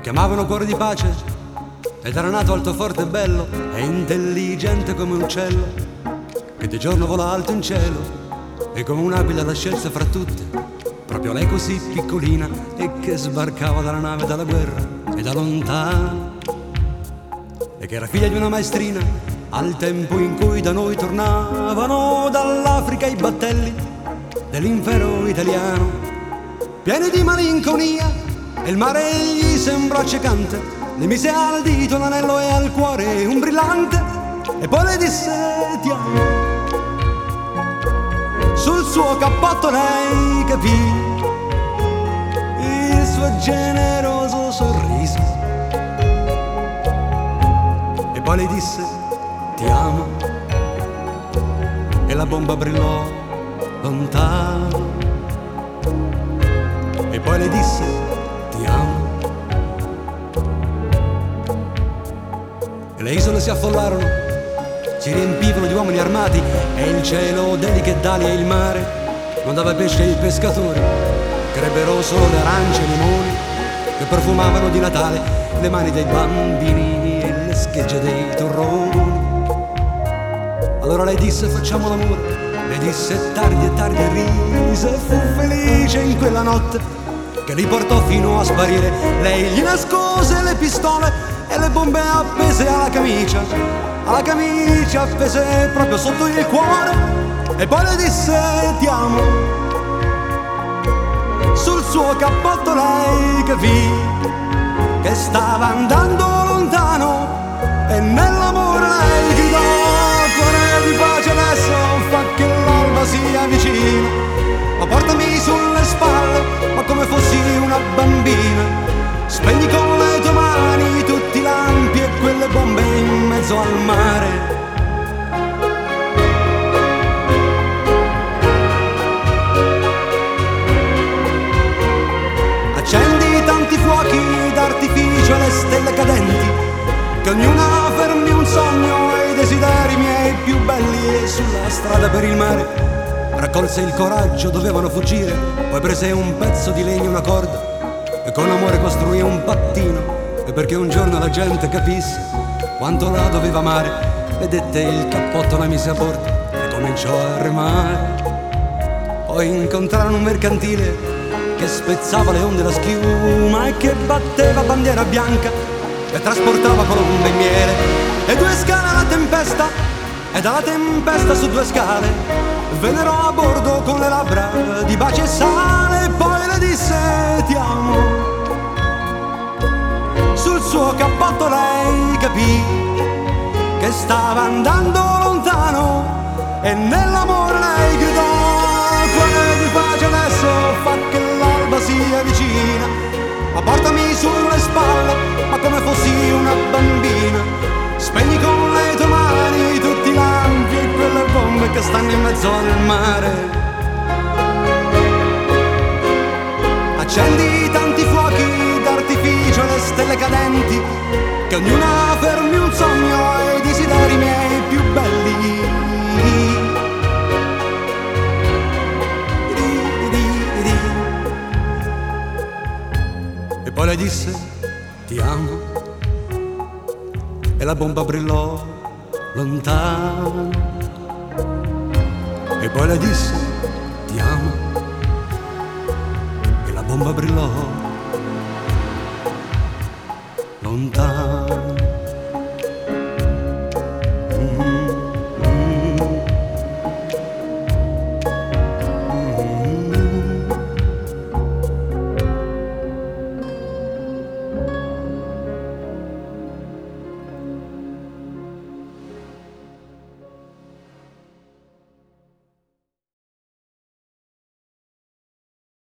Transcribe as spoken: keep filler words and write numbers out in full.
chiamavano cuore di pace ed era nato alto, forte e bello e intelligente come un uccello che di giorno vola alto in cielo e come un'aquila la scelse fra tutte, proprio lei così piccolina e che sbarcava dalla nave dalla guerra e da lontano, e che era figlia di una maestrina al tempo in cui da noi tornavano dall'Africa i battelli dell'impero italiano, pieni di malinconia, e il mare gli sembrò accecante, le mise al dito l'anello e al cuore un brillante, e poi le disse ti amo. Sul suo cappotto lei capì il suo generoso sorriso, e poi le disse ti amo, e la bomba brillò lontano, e poi le disse ti amo, e le isole si affollarono, si riempivano di uomini armati, e il cielo deliche d'ali e il mare non dava pesce ai pescatori, crebbero solo le arance e i limoni che profumavano di Natale le mani dei bambini e le schegge dei torroni. Allora lei disse facciamo l'amore, le disse tardi e tardi e rise, e fu felice in quella notte che li portò fino a sparire. Lei gli nascose le pistole e le bombe appese alla camicia, alla camicia appese proprio sotto il cuore, e poi le disse ti amo. Sul suo cappotto lei capì che stava andando lontano, e nell'amore lei gridò cuore di pace adesso fa che l'alba sia vicina, ma portami sulle spalle ma come fossi una bambina, spegni con le tue mani tutti i lampi e quelle bombe in mezzo al mare. Accendi tanti fuochi d'artificio e le stelle cadenti, che ognuna fermi un sogno e i desideri miei più belli, e sulla strada per il mare raccolse il coraggio, dovevano fuggire, poi prese un pezzo di legno e una corda e con amore costruì un pattino, e perché un giorno la gente capisse quanto la doveva amare, vedette il cappotto, la mise a bordo e cominciò a remare. Poi incontrarono un mercantile che spezzava le onde la schiuma e che batteva bandiera bianca e trasportava colombe e miele, e due scale alla tempesta, e dalla tempesta su due scale vennero a bordo con le labbra di baci e sale, e poi le disse ti amo. Sul suo cappotto lei capì che stava andando lontano, e nell'amore lei gridò cuore di pace adesso fa che l'alba sia vicina, ma portami sulle spalle ma come fossi una bambina, spegni con le tue mani tutti i lampi e quelle bombe che stanno in mezzo al mare. Accendi tanti fuochi d'artificio e le stelle cadenti, che ognuna fermi un sogno e i desideri miei più belli. E poi le disse ti amo, e la bomba brillò lontano, e poi le disse ti amo, e la bomba brillò lontano.